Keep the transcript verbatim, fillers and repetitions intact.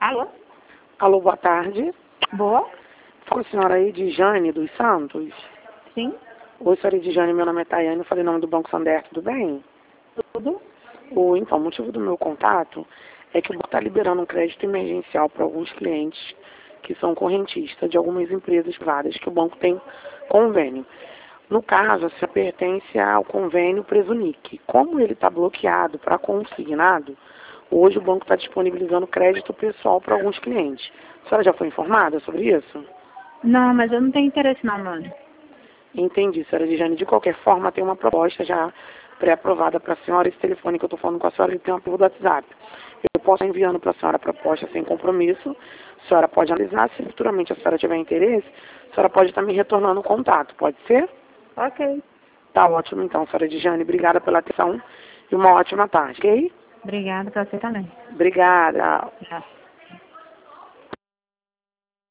Alô? Alô, boa tarde. Boa? Fala a senhora Edjane dos Santos. Sim? Oi, senhora Edjane, meu nome é Tayane, eu falei em nome do Banco Sander, tudo bem? Tudo? Oi, então, o motivo do meu contato é que o banco está liberando um crédito emergencial para alguns clientes que são correntistas de algumas empresas privadas que o banco tem convênio. No caso, a senhora pertence ao convênio Presunic. Como ele está bloqueado para consignado, hoje o banco está disponibilizando crédito pessoal para alguns clientes. A senhora já foi informada sobre isso? Não, mas eu não tenho interesse não, mano. Entendi, senhora Edjane. De qualquer forma, tem uma proposta já pré-aprovada para a senhora. Esse telefone que eu estou falando com a senhora, ele tem um apoio do WhatsApp. Eu posso estar enviando para a senhora a proposta sem compromisso. A senhora pode analisar. Se futuramente a senhora tiver interesse, a senhora pode estar me retornando o contato. Pode ser? Ok. Tá ótimo, então, senhora Edjane. Obrigada pela atenção e uma ótima tarde, ok? Obrigada pra você também. Obrigada. Tchau.